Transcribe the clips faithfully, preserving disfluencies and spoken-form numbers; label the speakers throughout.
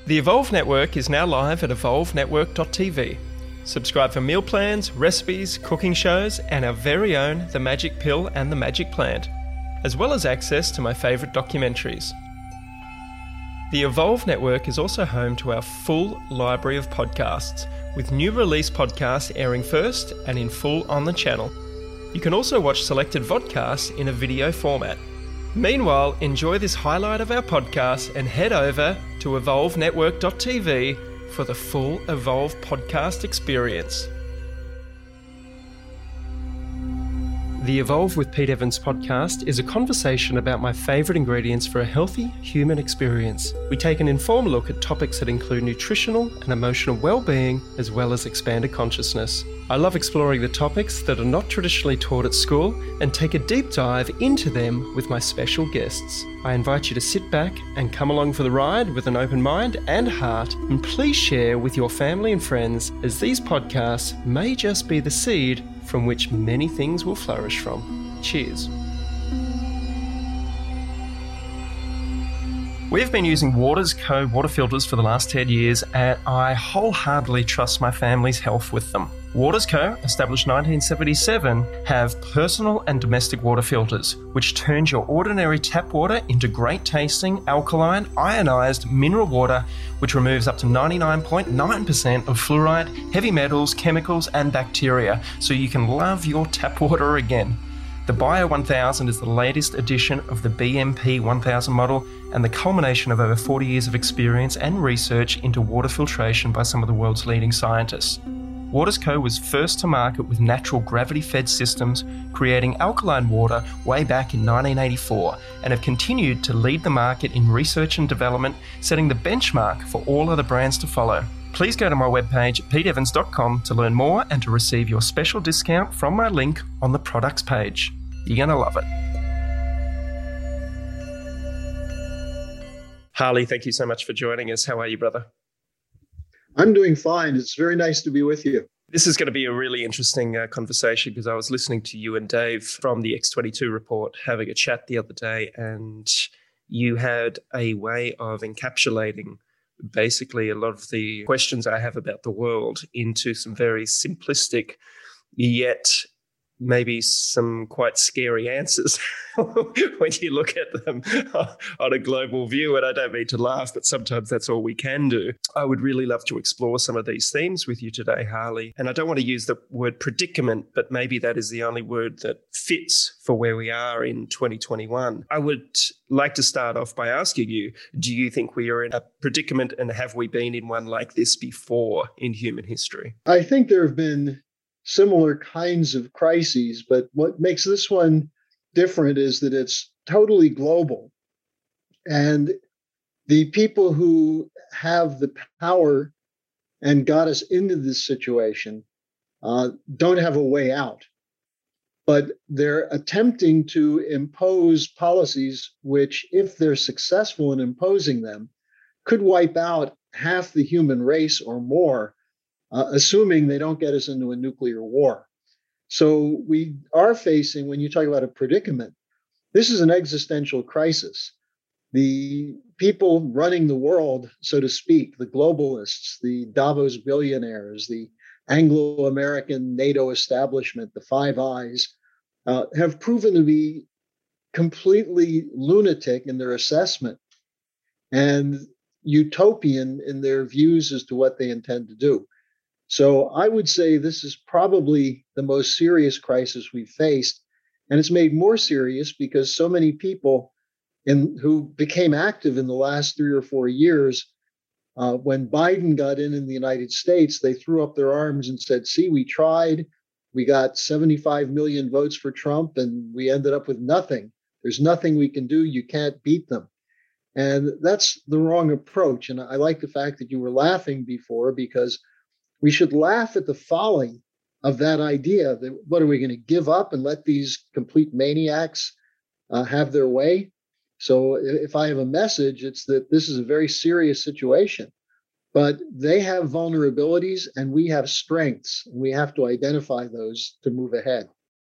Speaker 1: The Evolve Network is now live at evolve network dot t v. Subscribe for meal plans, recipes, cooking shows, and our very own The Magic Pill and The Magic Plant, as well as access to my favourite documentaries. The Evolve Network is also home to our full library of podcasts, with new release podcasts airing first and in full on the channel. You can also watch selected vodcasts in a video format. Meanwhile, enjoy this highlight of our podcast and head over to evolve network dot t v for the full Evolve podcast experience. The Evolve with Pete Evans podcast is a conversation about my favourite ingredients for a healthy human experience. We take an informed look at topics that include nutritional and emotional well-being, as well as expanded consciousness. I love exploring the topics that are not traditionally taught at school and take a deep dive into them with my special guests. I invite you to sit back and come along for the ride with an open mind and heart, and please share with your family and friends, as these podcasts may just be the seed from which many things will flourish from. Cheers. We've been using Waters Co water filters for the last ten years, and I wholeheartedly trust my family's health with them. Waters Co, established nineteen seventy-seven, have personal and domestic water filters, which turns your ordinary tap water into great tasting, alkaline, ionized mineral water, which removes up to ninety-nine point nine percent of fluoride, heavy metals, chemicals, and bacteria, so you can love your tap water again. The Bio one thousand is the latest edition of the B M P one thousand model and the culmination of over forty years of experience and research into water filtration by some of the world's leading scientists. Waters Co was first to market with natural gravity-fed systems, creating alkaline water way back in nineteen eighty-four, and have continued to lead the market in research and development, setting the benchmark for all other brands to follow. Please go to my webpage at pete evans dot com to learn more and to receive your special discount from my link on the products page. You're going to love it. Harley, thank you so much for joining us. How are you, brother?
Speaker 2: I'm doing fine. It's very nice to be with you.
Speaker 1: This is going to be a really interesting uh, conversation, because I was listening to you and Dave from the X twenty-two report having a chat the other day, and you had a way of encapsulating basically a lot of the questions I have about the world into some very simplistic, yet maybe some quite scary answers when you look at them on a global view. And I don't mean to laugh, but sometimes that's all we can do. I would really love to explore some of these themes with you today, Harley. And I don't want to use the word predicament, but maybe that is the only word that fits for where we are in twenty twenty-one. I would like to start off by asking you, do you think we are in a predicament, and have we been in one like this before in human history?
Speaker 2: I think there have been similar kinds of crises, but what makes this one different is that it's totally global. And the people who have the power and got us into this situation uh, don't have a way out. But they're attempting to impose policies which, if they're successful in imposing them, could wipe out half the human race or more, Uh, assuming they don't get us into a nuclear war. So we are facing, when you talk about a predicament, this is an existential crisis. The people running the world, so to speak, the globalists, the Davos billionaires, the Anglo-American NATO establishment, the Five Eyes, uh, have proven to be completely lunatic in their assessment and utopian in their views as to what they intend to do. So I would say this is probably the most serious crisis we've faced. And it's made more serious because so many people in, who became active in the last three or four years, uh, when Biden got in in the United States, they threw up their arms and said, see, we tried. We got seventy-five million votes for Trump, and we ended up with nothing. There's nothing we can do. You can't beat them. And that's the wrong approach. And I like the fact that you were laughing before, because we should laugh at the folly of that idea that, what are we going to give up and let these complete maniacs uh, have their way? So if I have a message, it's that this is a very serious situation, but they have vulnerabilities and we have strengths, and we have to identify those to move ahead.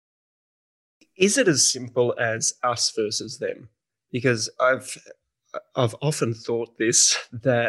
Speaker 1: Is it as simple as us versus them? Because I've I've often thought this, that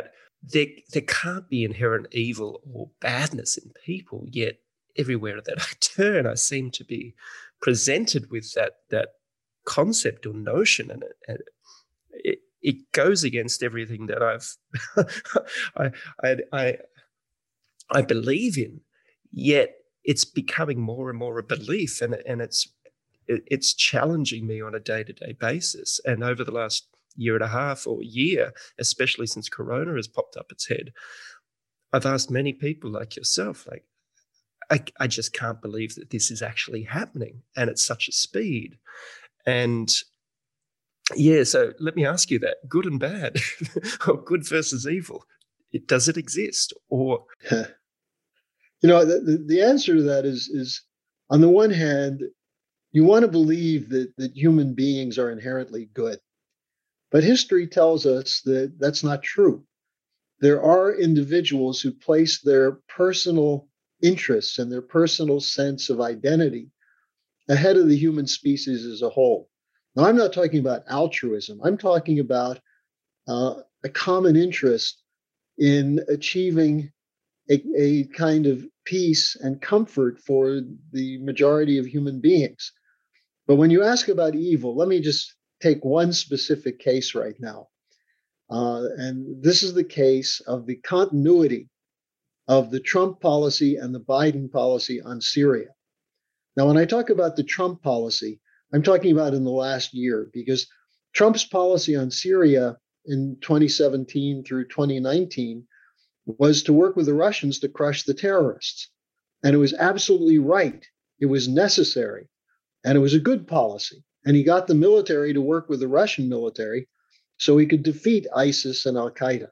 Speaker 1: there, there can't be inherent evil or badness in people, yet everywhere that I turn, I seem to be presented with that that concept or notion, and it, and it, it goes against everything that I've I, I I I believe in. Yet it's becoming more and more a belief, and and it's it, it's challenging me on a day to day basis. And over the last year and a half or year, especially since Corona has popped up its head, I've asked many people like yourself, like, I, I just can't believe that this is actually happening, and at such a speed. And yeah, so let me ask you that: good and bad, or good versus evil, it, does it exist? Or
Speaker 2: you know, the, the answer to that is is on the one hand, you want to believe that that human beings are inherently good, but history tells us that that's not true. There are individuals who place their personal interests and their personal sense of identity ahead of the human species as a whole. Now, I'm not talking about altruism. I'm talking about uh, a common interest in achieving a, a kind of peace and comfort for the majority of human beings. But when you ask about evil, let me just take one specific case right now. Uh, and this is the case of the continuity of the Trump policy and the Biden policy on Syria. Now, when I talk about the Trump policy, I'm talking about in the last year, because Trump's policy on Syria in twenty seventeen through twenty nineteen was to work with the Russians to crush the terrorists. And it was absolutely right. It was necessary. And it was a good policy. And he got the military to work with the Russian military so he could defeat ISIS and Al Qaeda.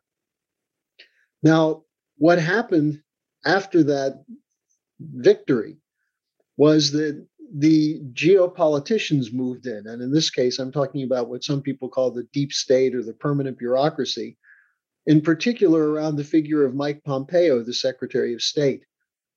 Speaker 2: Now, what happened after that victory was that the geopoliticians moved in. And in this case, I'm talking about what some people call the deep state or the permanent bureaucracy, in particular around the figure of Mike Pompeo, the Secretary of State,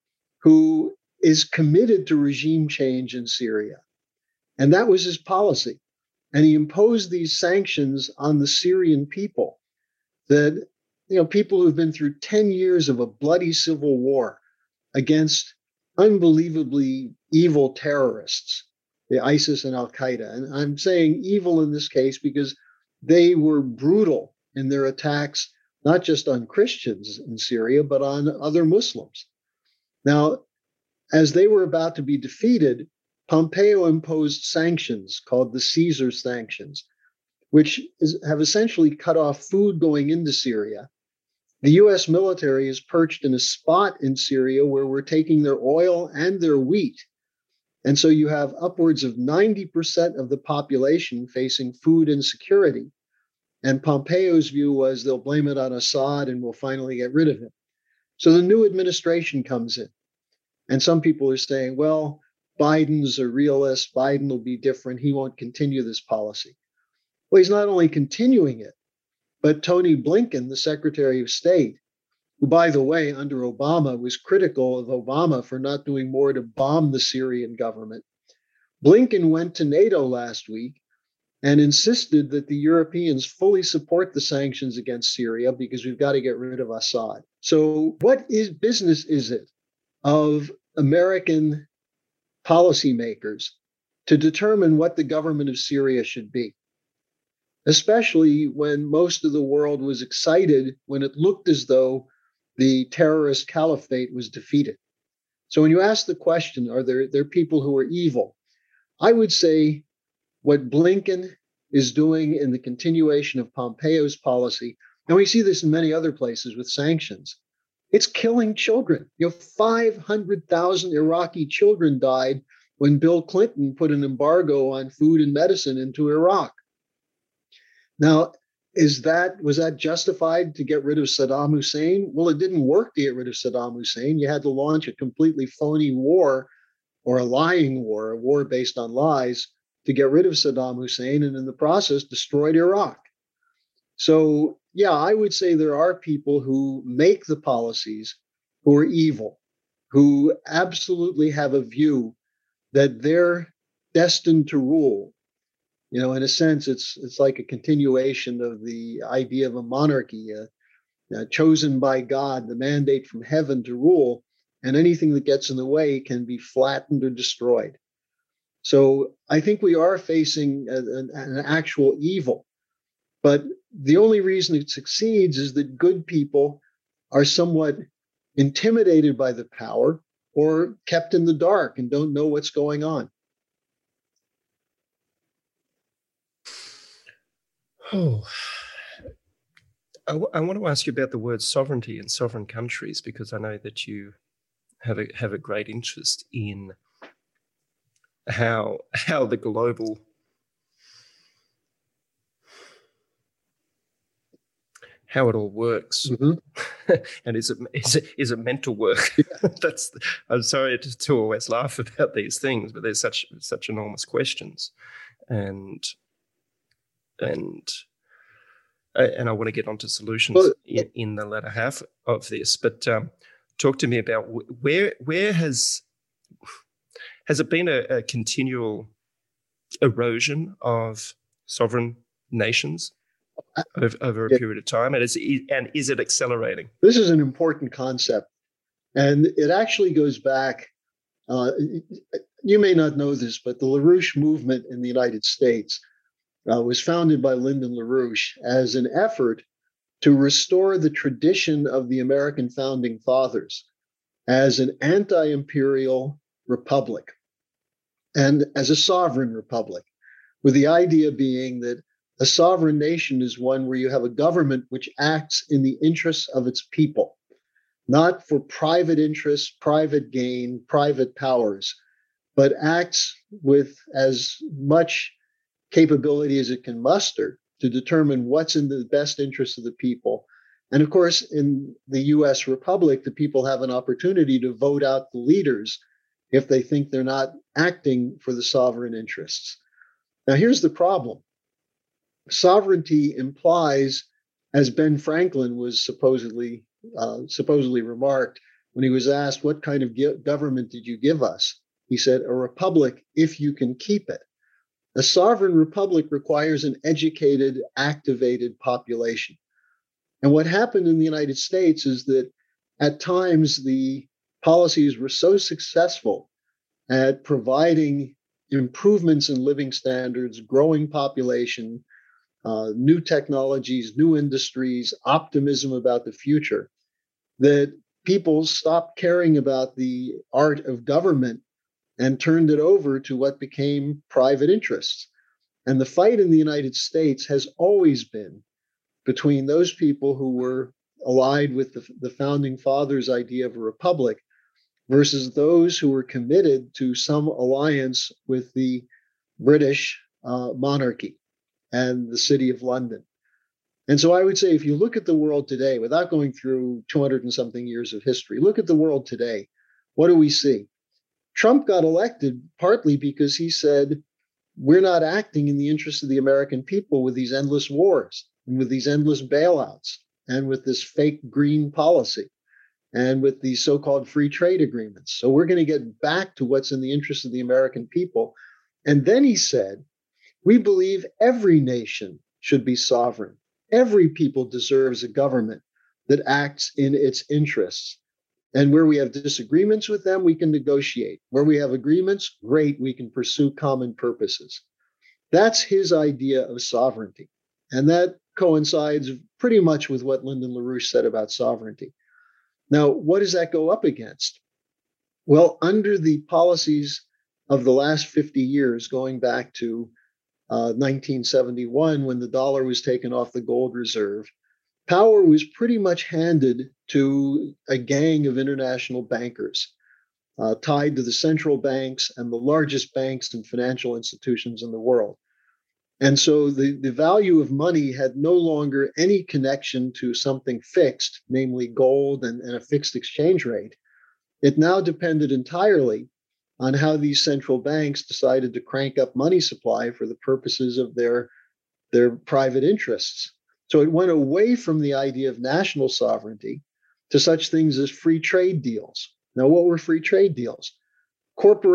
Speaker 2: who is committed to regime change in Syria. And that was his policy. And he imposed these sanctions on the Syrian people that, you know, people who've been through ten years of a bloody civil war against unbelievably evil terrorists, the ISIS and Al Qaeda. And I'm saying evil in this case because they were brutal in their attacks, not just on Christians in Syria, but on other Muslims. Now, as they were about to be defeated, Pompeo imposed sanctions called the Caesar sanctions, which is, have essentially cut off food going into Syria. The U S military is perched in a spot in Syria where we're taking their oil and their wheat. And so you have upwards of ninety percent of the population facing food insecurity. And Pompeo's view was they'll blame it on Assad and we'll finally get rid of him. So the new administration comes in. And some people are saying, well, Biden's a realist. Biden will be different. He won't continue this policy. Well, he's not only continuing it, but Tony Blinken, the Secretary of State, who, by the way, under Obama was critical of Obama for not doing more to bomb the Syrian government. Blinken went to NATO last week and insisted that the Europeans fully support the sanctions against Syria because we've got to get rid of Assad. So what is business is it of American policymakers to determine what the government of Syria should be, especially when most of the world was excited when it looked as though the terrorist caliphate was defeated? So when you ask the question, are there, there people who are evil? I would say what Blinken is doing in the continuation of Pompeo's policy, and we see this in many other places with sanctions, it's killing children. You know, five hundred thousand Iraqi children died when Bill Clinton put an embargo on food and medicine into Iraq. Now, is that, was that justified to get rid of Saddam Hussein? Well, it didn't work to get rid of Saddam Hussein. You had to launch a completely phony war or a lying war, a war based on lies, to get rid of Saddam Hussein, and in the process destroyed Iraq. So, yeah, I would say there are people who make the policies who are evil, who absolutely have a view that they're destined to rule. You know, in a sense, it's it's like a continuation of the idea of a monarchy. Uh, uh, chosen by God, the mandate from heaven to rule, and anything that gets in the way can be flattened or destroyed. So I think we are facing a, an, an actual evil. But the only reason it succeeds is that good people are somewhat intimidated by the power or kept in the dark and don't know what's going on.
Speaker 1: Oh, I, w- I want to ask you about the word sovereignty and sovereign countries, because I know that you have a have a great interest in how how the global how it all works. Mm-hmm. And is it is it is it meant to work? Yeah. That's I'm sorry to, to always laugh about these things, but there's such such enormous questions, and and and I want to get onto solutions well, in, in the latter half of this. But um, talk to me about where where has has it been a, a continual erosion of sovereign nations over, over a yeah. period of time, and is and is it accelerating?
Speaker 2: This is an important concept, and it actually goes back. Uh, you may not know this, but the LaRouche movement in the United States uh, was founded by Lyndon LaRouche as an effort to restore the tradition of the American founding fathers as an anti-imperial republic and as a sovereign republic, with the idea being that a sovereign nation is one where you have a government which acts in the interests of its people, not for private interests, private gain, private powers, but acts with as much capability as it can muster to determine what's in the best interest of the people. And of course, in the U S Republic, the people have an opportunity to vote out the leaders if they think they're not acting for the sovereign interests. Now, here's the problem. Sovereignty implies, as Ben Franklin was supposedly uh, supposedly remarked when he was asked, what kind of ge- government did you give us? He said, a republic if you can keep it. A sovereign republic requires an educated, activated population. And what happened in the United States is that at times the policies were so successful at providing improvements in living standards, growing population, uh, new technologies, new industries, optimism about the future, that people stopped caring about the art of government and turned it over to what became private interests. And the fight in the United States has always been between those people who were allied with the, the founding fathers' idea of a republic versus those who were committed to some alliance with the British uh, monarchy and the City of London. And so I would say, if you look at the world today, without going through two hundred and something years of history, look at the world today. What do we see? Trump got elected partly because he said, we're not acting in the interest of the American people with these endless wars and with these endless bailouts and with this fake green policy and with these so-called free trade agreements. So we're going to get back to what's in the interest of the American people. And then he said, we believe every nation should be sovereign. Every people deserves a government that acts in its interests. And where we have disagreements with them, we can negotiate. Where we have agreements, great, we can pursue common purposes. That's his idea of sovereignty. And that coincides pretty much with what Lyndon LaRouche said about sovereignty. Now, what does that go up against? Well, under the policies of the last fifty years, going back to uh, nineteen seventy-one, when the dollar was taken off the gold reserve, power was pretty much handed to a gang of international bankers uh, tied to the central banks and the largest banks and financial institutions in the world. And so the, the value of money had no longer any connection to something fixed, namely gold and, and a fixed exchange rate. It now depended entirely on how these central banks decided to crank up money supply for the purposes of their, their private interests. So it went away from the idea of national sovereignty to such things as free trade deals. Now, what were free trade deals?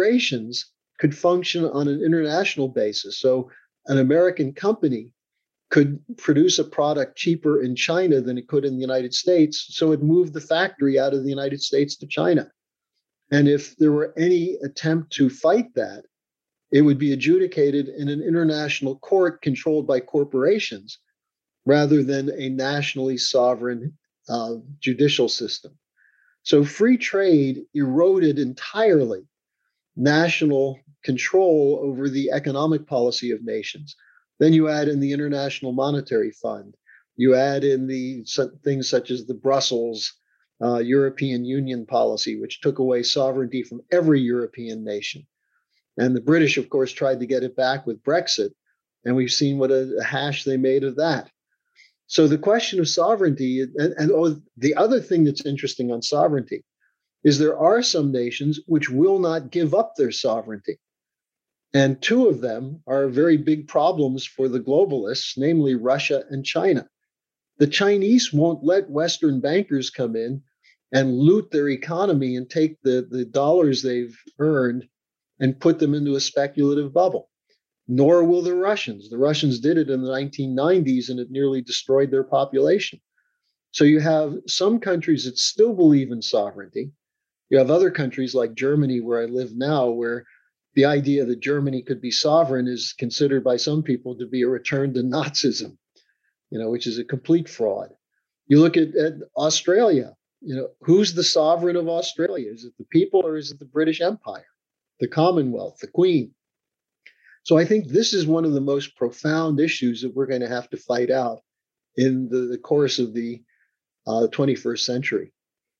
Speaker 2: Corporations could function on an international basis. So an American company could produce a product cheaper in China than it could in the United States. So it moved the factory out of the United States to China. And if there were any attempt to fight that, it would be adjudicated in an international court controlled by corporations rather than a nationally sovereign uh, judicial system. So free trade eroded entirely national control over the economic policy of nations. Then you add in the International Monetary Fund. You add in the things such as the Brussels uh, European Union policy, which took away sovereignty from every European nation. And the British, of course, tried to get it back with Brexit. And we've seen what a, a hash they made of that. So the question of sovereignty, and, and oh, the other thing that's interesting on sovereignty is there are some nations which will not give up their sovereignty. And two of them are very big problems for the globalists, namely Russia and China. The Chinese won't let Western bankers come in and loot their economy and take the, the dollars they've earned and put them into a speculative bubble. Nor will the Russians. The Russians did it in the nineteen nineties, and it nearly destroyed their population. So you have some countries that still believe in sovereignty. You have other countries like Germany, where I live now, where the idea that Germany could be sovereign is considered by some people to be a return to Nazism, you know, which is a complete fraud. You look at, at Australia, you know, who's the sovereign of Australia? Is it the people or is it the British Empire, the Commonwealth, the Queen? So I think this is one of the most profound issues that we're going to have to fight out in the, the course of the uh, twenty-first century.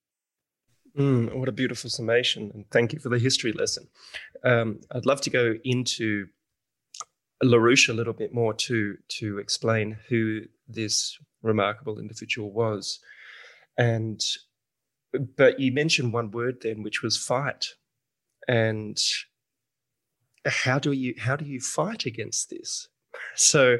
Speaker 1: Mm, what a beautiful summation, and thank you for the history lesson. Um, I'd love to go into LaRouche a little bit more to to explain who this remarkable individual was. And but you mentioned one word then, which was fight. And how do you how do you fight against this? So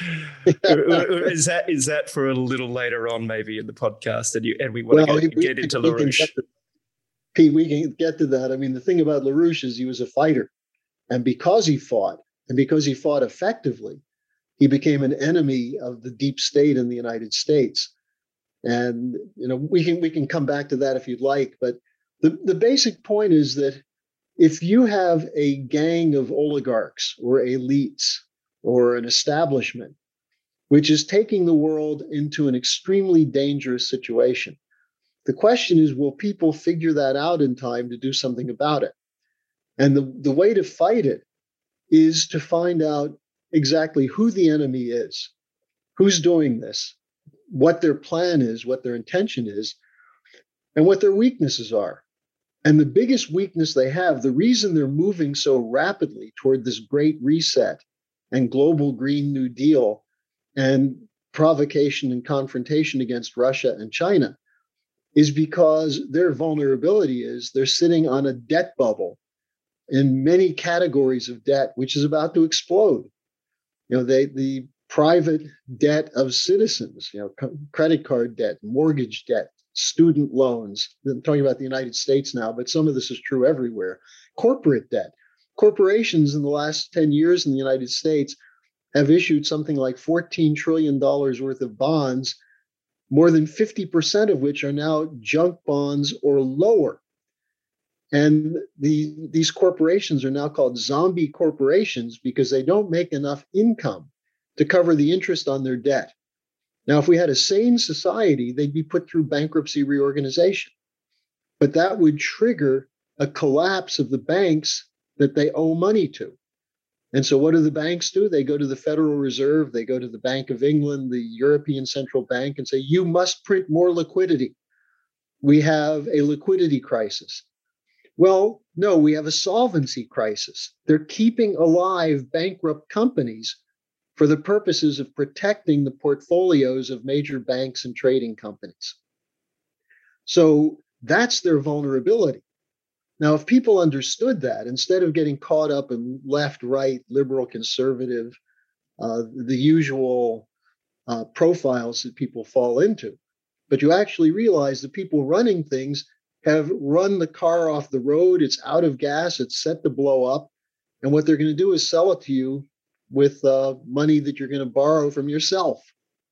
Speaker 1: is that is that for a little later on, maybe in the podcast, and you and we want well, to get, we, get into we LaRouche?
Speaker 2: Pete, we can get to that. I mean, the thing about LaRouche is he was a fighter, and because he fought, and because he fought effectively, he became an enemy of the deep state in the United States. And you know, we can we can come back to that if you'd like, but the the basic point is that if you have a gang of oligarchs or elites or an establishment which is taking the world into an extremely dangerous situation, the question is, will people figure that out in time to do something about it? And the, the way to fight it is to find out exactly who the enemy is, who's doing this, what their plan is, what their intention is, and what their weaknesses are. And the biggest weakness they have, the reason they're moving so rapidly toward this great reset and global Green New Deal and provocation and confrontation against Russia and China, is because their vulnerability is they're sitting on a debt bubble in many categories of debt, which is about to explode. You know, they the private debt of citizens, you know, credit card debt, mortgage debt, student loans. I'm talking about the United States now, but some of this is true everywhere. Corporate debt. Corporations in the last ten years in the United States have issued something like fourteen trillion dollars worth of bonds, more than fifty percent of which are now junk bonds or lower. And the, these corporations are now called zombie corporations because they don't make enough income to cover the interest on their debt. Now, if we had a sane society, they'd be put through bankruptcy reorganization. But that would trigger a collapse of the banks that they owe money to. And so what do the banks do? They go to the Federal Reserve, they go to the Bank of England, the European Central Bank, and say, you must print more liquidity. We have a liquidity crisis. Well, no, we have a solvency crisis. They're keeping alive bankrupt companies for the purposes of protecting the portfolios of major banks and trading companies. So that's their vulnerability. Now, if people understood that, instead of getting caught up in left, right, liberal, conservative, uh, the usual uh, profiles that people fall into, but you actually realize the people running things have run the car off the road, it's out of gas, it's set to blow up, and what they're going to do is sell it to you with uh, money that you're going to borrow from yourself.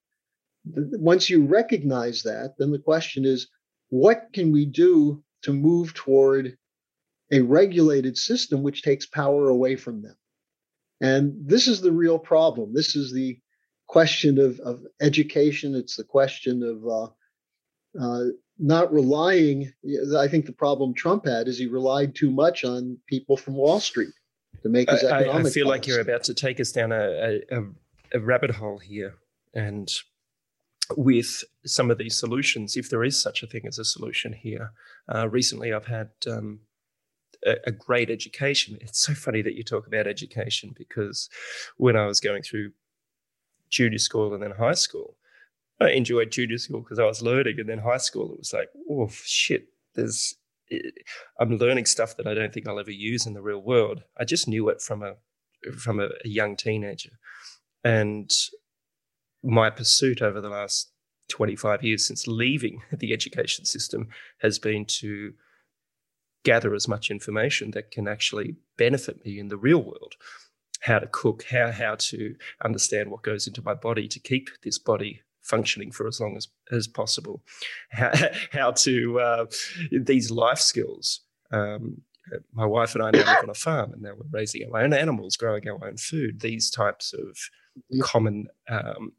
Speaker 2: Once you recognize that, then the question is, what can we do to move toward a regulated system which takes power away from them? And this is the real problem. This is the question of, of education. It's the question of uh, uh, not relying. I think the problem Trump had is he relied too much on people from Wall Street to make his economic
Speaker 1: I, I feel
Speaker 2: policy.
Speaker 1: like you're about to take us down a, a, a rabbit hole here. And with some of these solutions, if there is such a thing as a solution here, uh, recently I've had um, a, a great education. It's so funny that you talk about education, because when I was going through junior school and then high school, I enjoyed junior school because I was learning, and then high school, it was like, oh shit, there's, I'm learning stuff that I don't think I'll ever use in the real world. I just knew it from a from a, a young teenager, and my pursuit over the last twenty-five years since leaving the education system has been to gather as much information that can actually benefit me in the real world. How to cook, how how to understand what goes into my body to keep this body functioning for as long as, as possible. How, how to, uh, these life skills. Um, my wife and I now live on a farm, and now we're raising our own animals, growing our own food. These types of common um,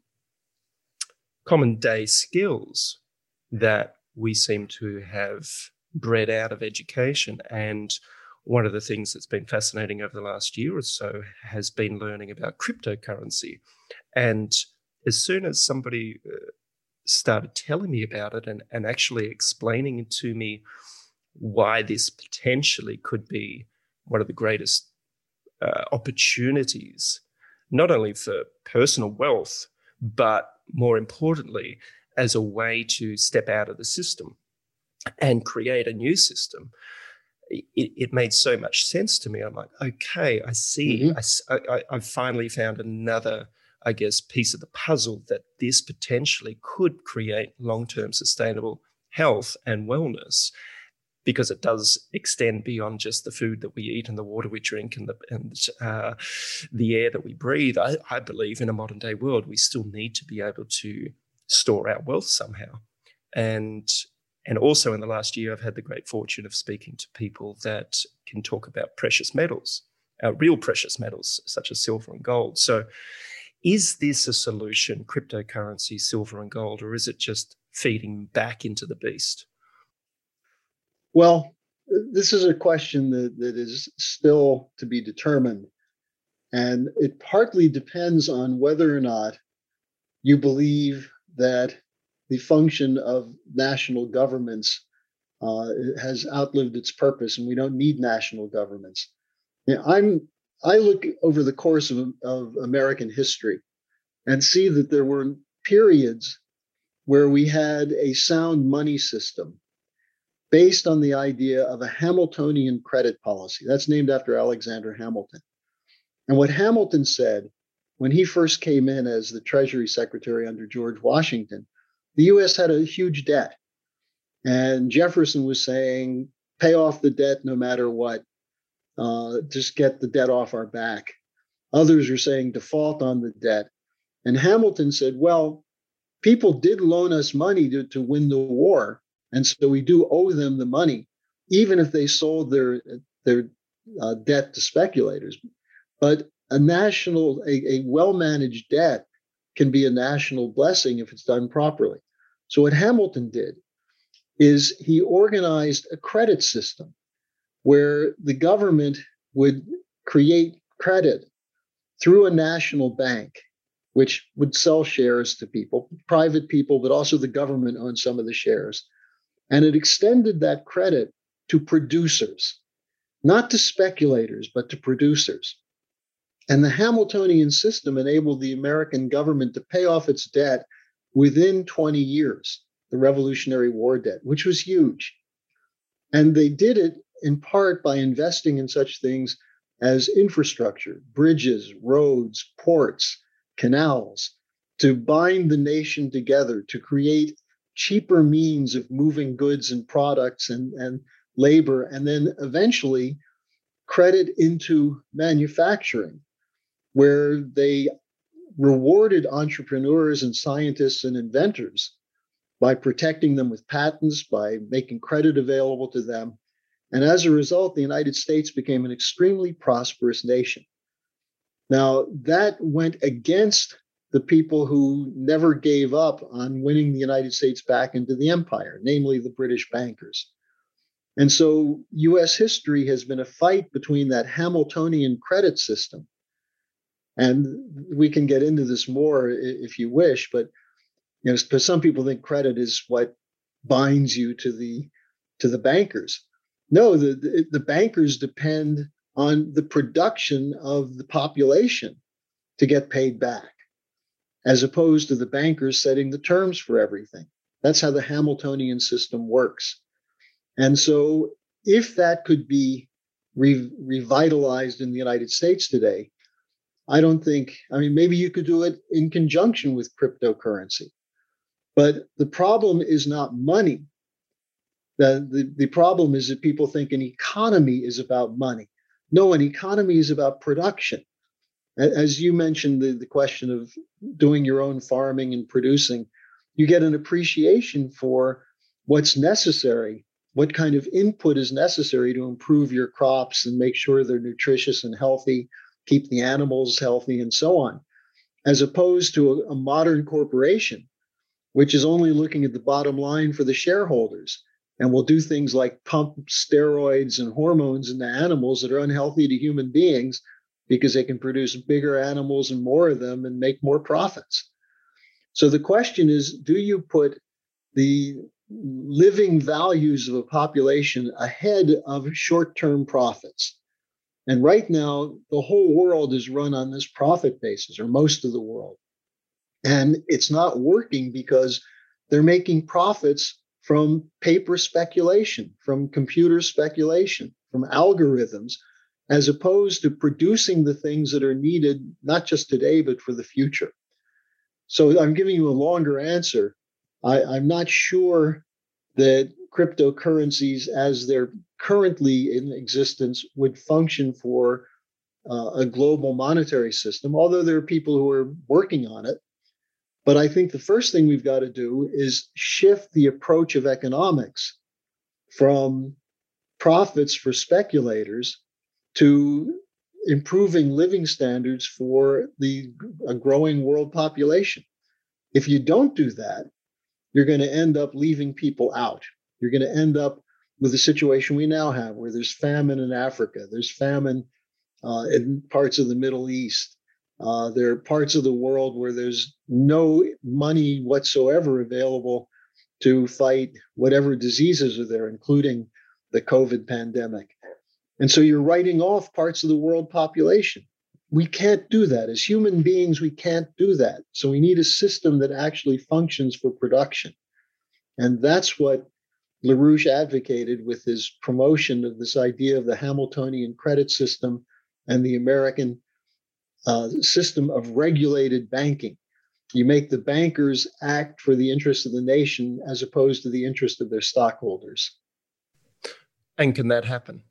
Speaker 1: common day skills that we seem to have bred out of education. And one of the things that's been fascinating over the last year or so has been learning about cryptocurrency. And as soon as somebody uh, started telling me about it and, and actually explaining to me why this potentially could be one of the greatest uh, opportunities, not only for personal wealth, but more importantly, as a way to step out of the system and create a new system, it, it made so much sense to me. I'm like, okay, I see. Mm-hmm. I, I, I've finally found another, I guess, piece of the puzzle that this potentially could create long-term sustainable health and wellness, because it does extend beyond just the food that we eat and the water we drink and the and uh, the air that we breathe. I, I believe in a modern day world, we still need to be able to store our wealth somehow. And and also in the last year, I've had the great fortune of speaking to people that can talk about precious metals, uh, real precious metals, such as silver and gold. So is this a solution, cryptocurrency, silver and gold, or is it just feeding back into the beast?
Speaker 2: Well, this is a question that, that is still to be determined. And it partly depends on whether or not you believe that the function of national governments uh, has outlived its purpose, and we don't need national governments. Now, I'm I look over the course of, of American history and see that there were periods where we had a sound money system based on the idea of a Hamiltonian credit policy. That's named after Alexander Hamilton. And what Hamilton said when he first came in as the Treasury Secretary under George Washington, the U S had a huge debt. And Jefferson was saying, pay off the debt no matter what, uh, just get the debt off our back. Others are saying default on the debt. And Hamilton said, well, people did loan us money to, to win the war. And so we do owe them the money, even if they sold their, their uh, debt to speculators. But a national, a, a well-managed debt can be a national blessing if it's done properly. So what Hamilton did is he organized a credit system where the government would create credit through a national bank, which would sell shares to people, private people, but also the government owned some of the shares. And it extended that credit to producers, not to speculators, but to producers. And the Hamiltonian system enabled the American government to pay off its debt within twenty years, the Revolutionary War debt, which was huge. And they did it in part by investing in such things as infrastructure, bridges, roads, ports, canals, to bind the nation together, to create cheaper means of moving goods and products and, and labor, and then eventually credit into manufacturing. where they rewarded entrepreneurs and scientists and inventors by protecting them with patents, by making credit available to them. And as a result, the United States became an extremely prosperous nation. Now, that went against the people who never gave up on winning the United States back into the empire, namely the British bankers. And so U S history has been a fight between that Hamiltonian credit system. And we can get into this more if you wish, but you know, because some people think credit is what binds you to the to the bankers. No, the, the, the bankers depend on the production of the population to get paid back, as opposed to the bankers setting the terms for everything. That's how the Hamiltonian system works. And so if that could be re- revitalized in the United States today, I don't think, I mean, maybe you could do it in conjunction with cryptocurrency. But the problem is not money. The, the, the problem is that people think an economy is about money. No, an economy is about production. As you mentioned, the, the question of doing your own farming and producing, you get an appreciation for what's necessary, what kind of input is necessary to improve your crops and make sure they're nutritious and healthy, keep the animals healthy, and so on, as opposed to a, a modern corporation, which is only looking at the bottom line for the shareholders and will do things like pump steroids and hormones into animals that are unhealthy to human beings because they can produce bigger animals and more of them and make more profits. So the question is, do you put the living values of a population ahead of short-term profits? And right now, the whole world is run on this profit basis, or most of the world. And it's not working because they're making profits from paper speculation, from computer speculation, from algorithms, as opposed to producing the things that are needed, not just today, but for the future. So I'm giving you a longer answer. I, I'm not sure that cryptocurrencies, as they're currently in existence, would function for uh, a global monetary system, although there are people who are working on it. But I think the first thing we've got to do is shift the approach of economics from profits for speculators to improving living standards for the a growing world population. If you don't do that, you're going to end up leaving people out. You're going to end up with the situation we now have, where there's famine in Africa, there's famine uh, in parts of the Middle East. Uh, there are parts of the world where there's no money whatsoever available to fight whatever diseases are there, including the COVID pandemic. And so you're writing off parts of the world population. We can't do that. As human beings, we can't do that. So we need a system that actually functions for production. And that's what LaRouche advocated with his promotion of this idea of the Hamiltonian credit system and the American uh, system of regulated banking. You make the bankers act for the interest of the nation as opposed to the interest of their stockholders.
Speaker 1: And can that happen?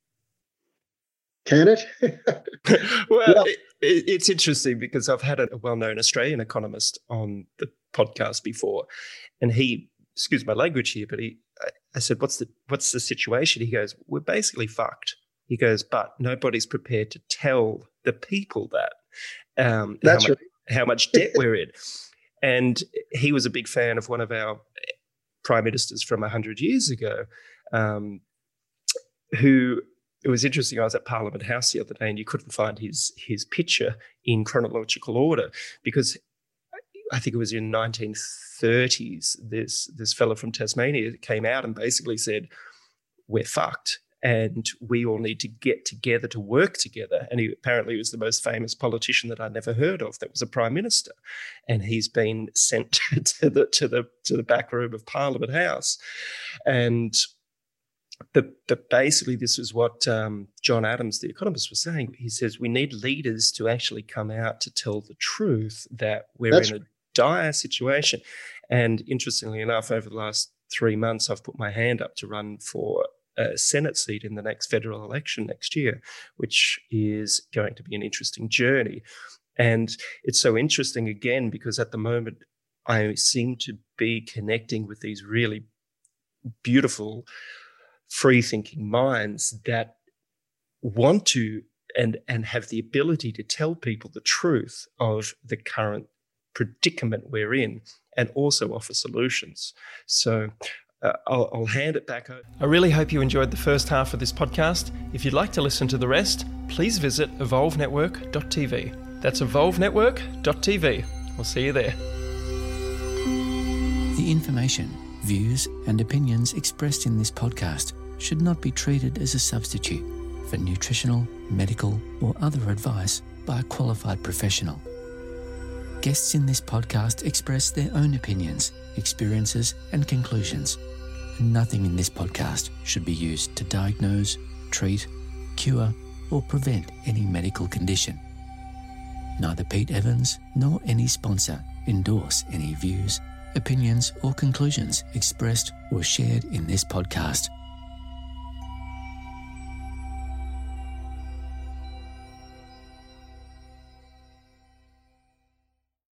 Speaker 2: Can it?
Speaker 1: Well, yeah. it, it's interesting because I've had a well-known Australian economist on the podcast before, and he, excuse my language here, but he, I said, what's the what's the situation? He goes, we're basically fucked. He goes, but nobody's prepared to tell the people that um,
Speaker 2: That's
Speaker 1: how, much,
Speaker 2: right.
Speaker 1: how much debt we're in. And he was a big fan of one of our prime ministers from one hundred years ago, um, who, it was interesting, I was at Parliament House the other day and you couldn't find his his picture in chronological order because I think it was in nineteen thirties, this, this fellow from Tasmania came out and basically said, we're fucked. And we all need to get together to work together. And he apparently was the most famous politician that I'd never heard of. That was a prime minister, and he's been sent to the to the to the back room of Parliament House. And the, the basically, this is what um, John Adams, the economist, was saying. He says we need leaders to actually come out to tell the truth that we're That's in a dire situation. And interestingly enough, over the last three months, I've put my hand up to run for a Senate seat in the next federal election next year, which is going to be an interesting journey. And it's so interesting again, because at the moment I seem to be connecting with these really beautiful, free-thinking minds that want to and, and have the ability to tell people the truth of the current predicament we're in and also offer solutions. So uh, I'll, I'll hand it back over. I really hope you enjoyed the first half of this podcast. If you'd like to listen to the rest, please visit evolve network dot t v. That's evolve network dot t v. We'll see you there.
Speaker 3: The information, views and opinions expressed in this podcast should not be treated as a substitute for nutritional, medical or other advice by a qualified professional. Guests in this podcast express their own opinions, experiences and conclusions. Nothing in this podcast should be used to diagnose, treat, cure or prevent any medical condition. Neither Pete Evans nor any sponsor endorse any views, opinions or conclusions expressed or shared in this podcast.